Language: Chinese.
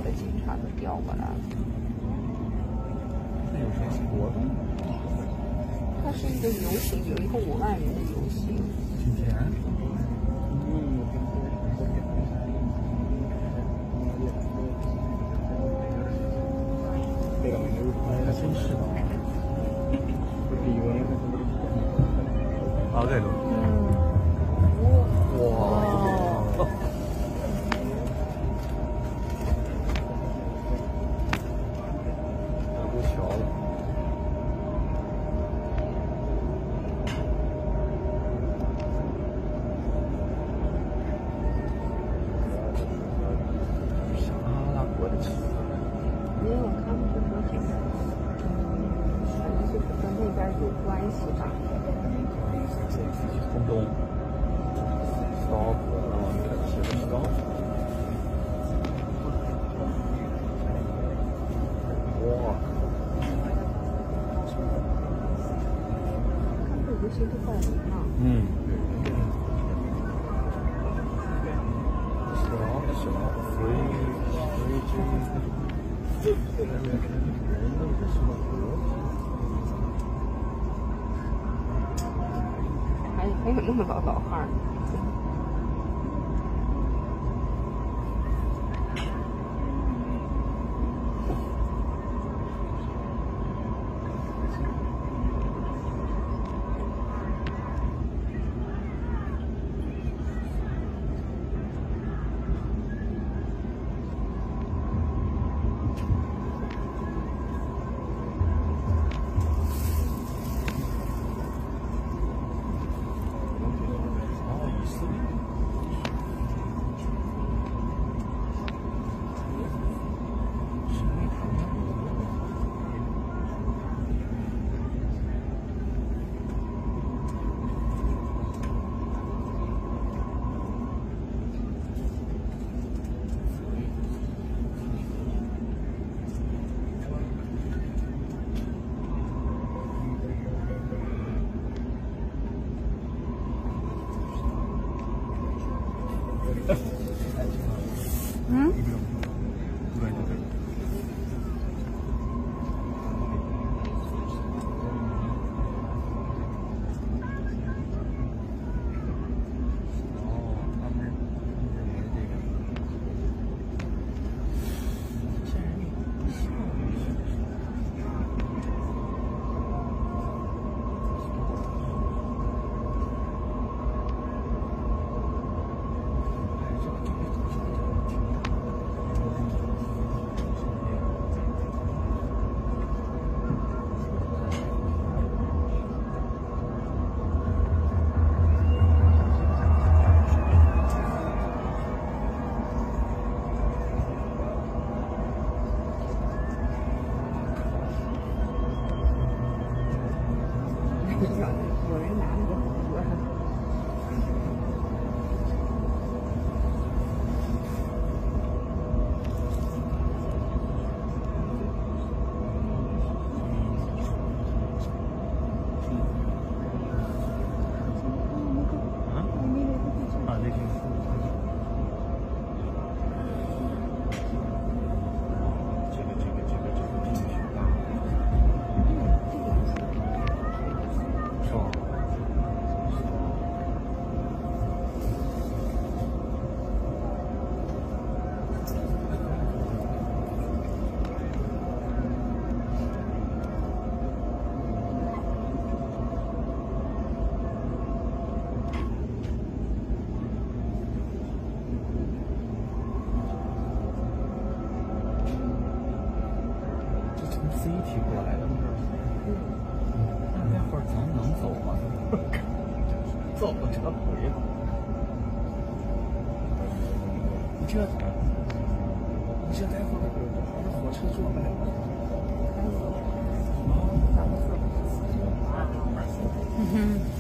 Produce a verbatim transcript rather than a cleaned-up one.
个警察都调过来了。 那有什么活动？ 它是一个游行，有一个五万人的游行。 挺甜。嗯。还真是的。啊，这个。 嗯。哇。 都瞧了。啥啦？我的天！ 因为我看不出说这个，可能就是跟那边有关系吧。 中东。stop， 然后你看写的 stop。哇！ 看这游行都报名了。 嗯，对。stop stop free free to 人类的什么和还还有那么老老汉儿。嗯？有人拿那个盒。 啊，那天。这个这个这个这个这个挺大。是吧？C 提过来的，那待会儿咱能走吗？走不这回了。你这，你这待会儿这火车坐不了了。 嗯哼。